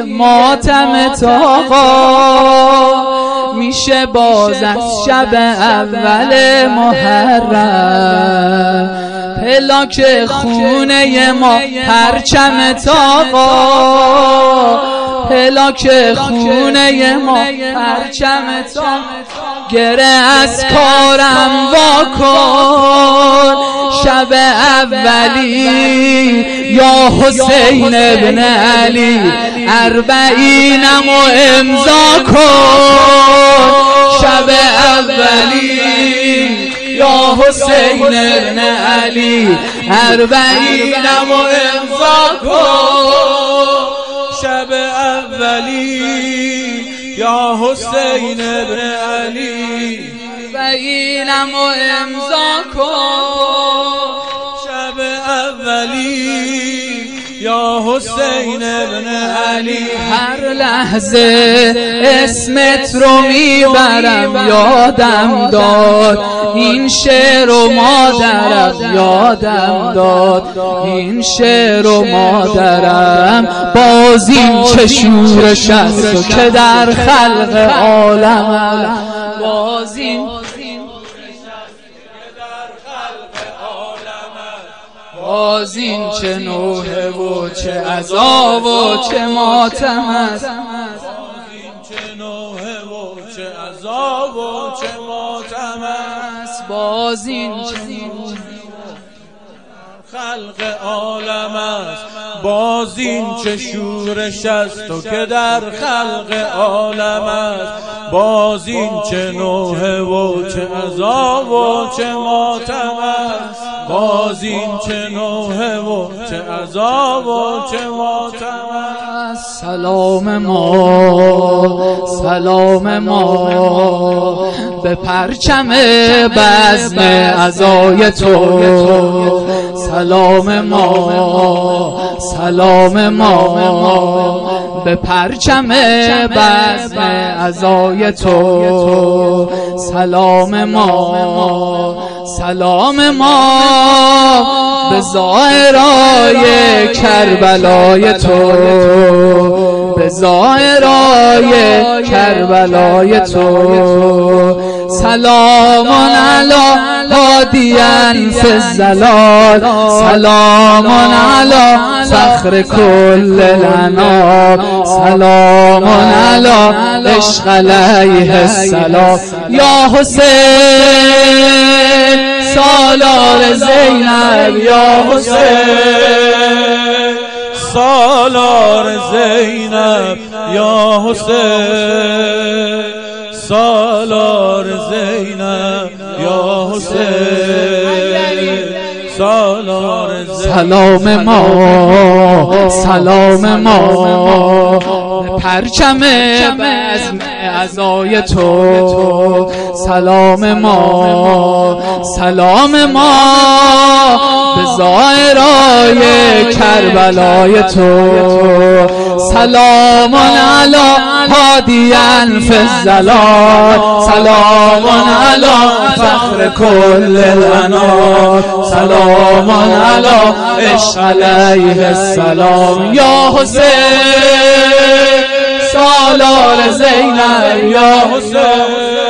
ماتم تاقا میشه باز از شب اول محرم، پلاک خونه ما پرچم تاقا، پلاک خونه ما پرچم تاقا. گره از کارم واکن شب اولی یا حسین ابن علی، اربعینم و امضا کن شب اولی یا حسین ابن علی، اربعینم و امضا کن شب اولی یا حسین ابن علی، اربعینم و امضا کن شب اولی یا حسین ابن علی. هر لحظه اسمت رو میبرم یادم داد این شعر و مادرم، یادم داد این شعر و مادرم. باز این چه شورش است که در خلق عالم، باز این باز این چه نوحه و چه عذاب و چه ماتم است، باز این چه نوحه و چه عذاب و چه ماتم است، باز این چه خلق عالم است. باز این چه شورش است و که در خلق عالم است، باز این چه نوحه و چه عذاب و چه ماتم است، باز این چه نوحه و چه عذاب و چه ماتم است. سلام ما سلام ما به پرچم بزم عزای تو، سلام ما سلام ما به پرچم بزم عزای تو، سلام ما سلام ما به زائرای کربلای تو، به زائرای کربلای تو. سلام علی هادیان فی الظلال، سلام علی فخر کل الانام، سلام علی عشق علیه السلام. یا حسین سالار زینب، یا حسین سالار زینب، یا حسین سالار زینب، یا حسین سالار زینب. سلام ما سلام ما پرچم بزم عزای تو، سلام ما سلام ما به زائرای کربلای تو، سلام علی هادیان فی الظلال، سلام علی فخر کل الانام، سلام علی عشق علیه السلام. یا حسین سالار زینب، یا حسین